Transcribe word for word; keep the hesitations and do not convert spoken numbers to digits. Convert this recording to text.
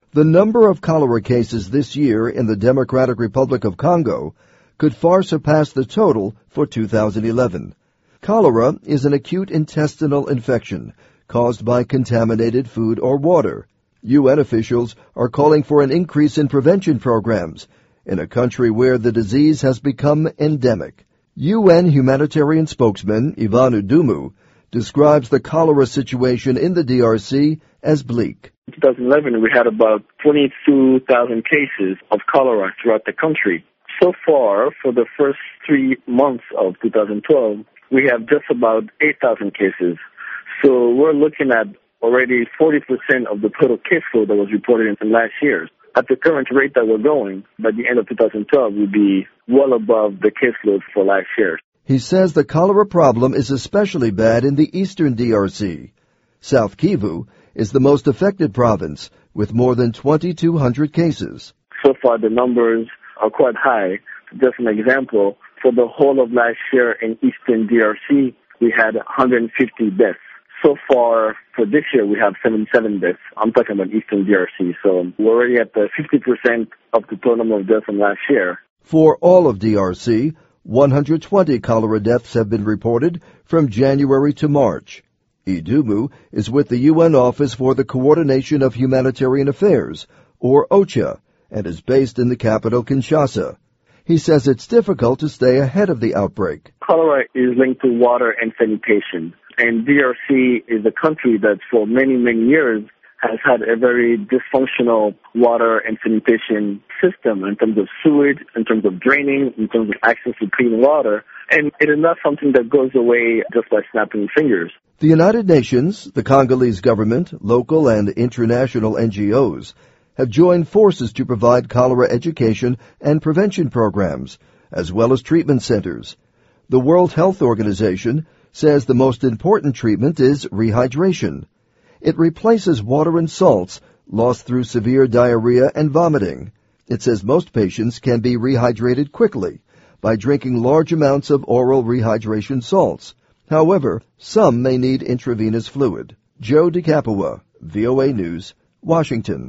The number of cholera cases this year in the Democratic Republic of Congo could far surpass the total for two thousand eleven. Cholera is an acute intestinal infection caused by contaminated food or water. U N officials are calling for an increase in prevention programs in a country where the disease has become endemic. U N humanitarian spokesman Ivanu Dumu describes the cholera situation in the D R C as bleak. In two thousand eleven, we had about twenty-two thousand cases of cholera throughout the country. So far, for the first three months of two thousand twelve, we have just about eight thousand cases. So we're looking at already forty percent of the total caseload that was reported in last year. At the current rate that we're going, by the end of two thousand twelve, we'll be well above the caseload for last year. He says the cholera problem is especially bad in the eastern D R C. South Kivu is the most affected province, with more than twenty-two hundred cases. So far, the numbers are quite high. Just an example, for the whole of last year in eastern D R C, we had one hundred fifty deaths. So far, for this year, we have seventy-seven deaths. I'm talking about eastern D R C, so we're already at the fifty percent of the total number of deaths from last year. For all of D R C, one hundred twenty cholera deaths have been reported from January to March. Idumu is with the U N Office for the Coordination of Humanitarian Affairs, or OCHA, and is based in the capital, Kinshasa. He says it's difficult to stay ahead of the outbreak. Cholera is linked to water and sanitation, and D R C is a country that for many, many years has had a very dysfunctional water and sanitation system in terms of sewage, in terms of draining, in terms of access to clean water, and it is not something that goes away just by snapping fingers. The United Nations, the Congolese government, local and international N G Os have joined forces to provide cholera education and prevention programs, as well as treatment centers. The World Health Organization says the most important treatment is rehydration. It replaces water and salts lost through severe diarrhea and vomiting. It says most patients can be rehydrated quickly by drinking large amounts of oral rehydration salts. However, some may need intravenous fluid. Joe DeCapua, V O A News, Washington.